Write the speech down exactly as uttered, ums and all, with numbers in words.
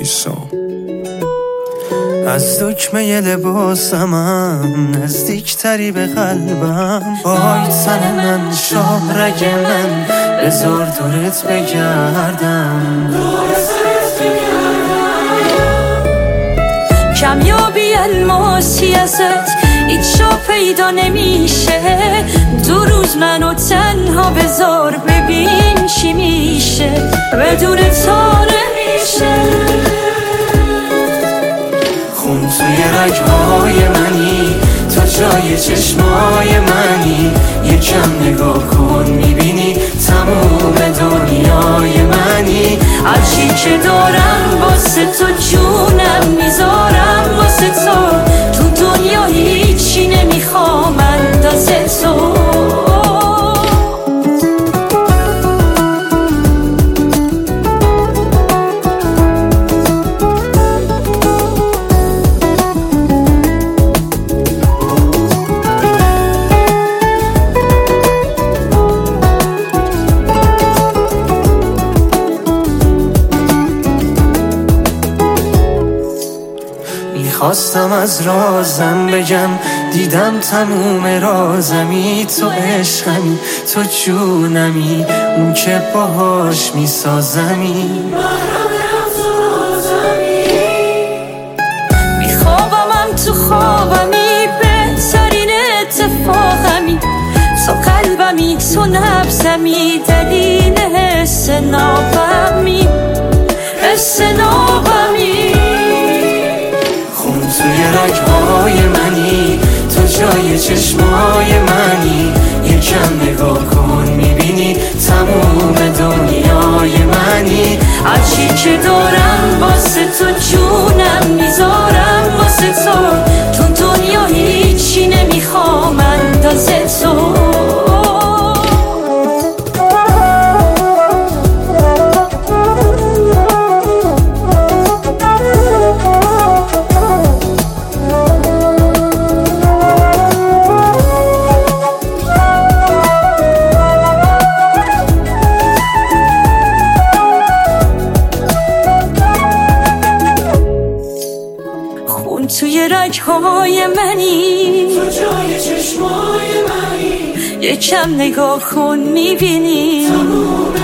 نیستم. از دکمه لباسمم نزدیکتری به قلبم. وای تن من شاهرگ من بذار دورت بگردم. کمیابی الماسی ازت هیچ جا پیدا نمیشه. دو روز منو تنها بذار ببین چی میشه. بدون تو نمیشه. خون توی رگهای منی، تو جای چشمای منی. یکم نگاه کن میبینی تموم دنیای منی. هرچی که دارم واسه تو جونم میذارم واسه تو. تو دنیا هیچی نمیخوام اندازه تو. خواستم از رازم بگم، دیدم تموم رازمی. تو عشقمی، تو جونمی، اون که باهاش میسازمی. میخوابمم تو خوابمی، بهترین اتفاقمی. تو قلبمی، تو نبزمی، دلیل حس نابمی، حس نابمی. توی رگهای منی، تو جای چشمای منی. یکم نگاه کن میبینی تموم دنیای منی. هرچی که دارم واسه تو جونم میذارم واسه تو. تو دنیا هیچی نمیخوام اندازه تو. توی رگهای منی، تو جای چشمای منی. یکم نگاه کن میبینی تموم